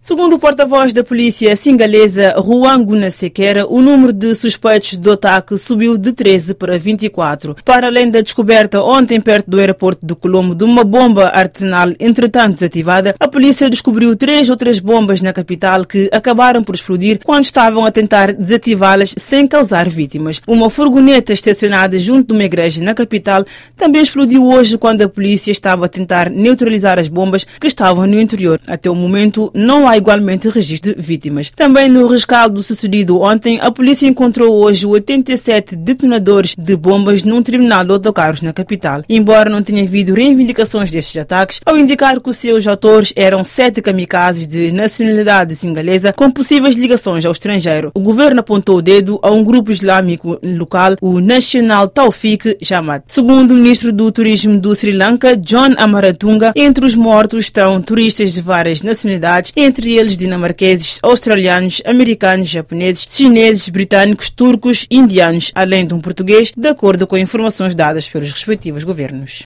Segundo o porta-voz da polícia singalesa, Juan Gunasekera, o número de suspeitos do ataque subiu de 13 para 24. Para além da descoberta ontem perto do aeroporto do Colombo de uma bomba artesanal entretanto desativada, a polícia descobriu 3 outras bombas na capital que acabaram por explodir quando estavam a tentar desativá-las sem causar vítimas. Uma furgoneta estacionada junto de uma igreja na capital também explodiu hoje quando a polícia estava a tentar neutralizar as bombas que estavam no interior. Até o momento, não há igualmente registro de vítimas. Também no rescaldo sucedido ontem, a polícia encontrou hoje 87 detonadores de bombas num terminal de autocarros na capital. Embora não tenha havido reivindicações destes ataques, ao indicar que os seus autores eram 7 kamikazes de nacionalidade singalesa com possíveis ligações ao estrangeiro. O governo apontou o dedo a um grupo islâmico local, o National Tawfiq Jamaat. Segundo o ministro do Turismo do Sri Lanka, John Amaratunga, entre os mortos estão turistas de várias nacionalidades, entre eles dinamarqueses, australianos, americanos, japoneses, chineses, britânicos, turcos, indianos, além de um português, de acordo com informações dadas pelos respectivos governos.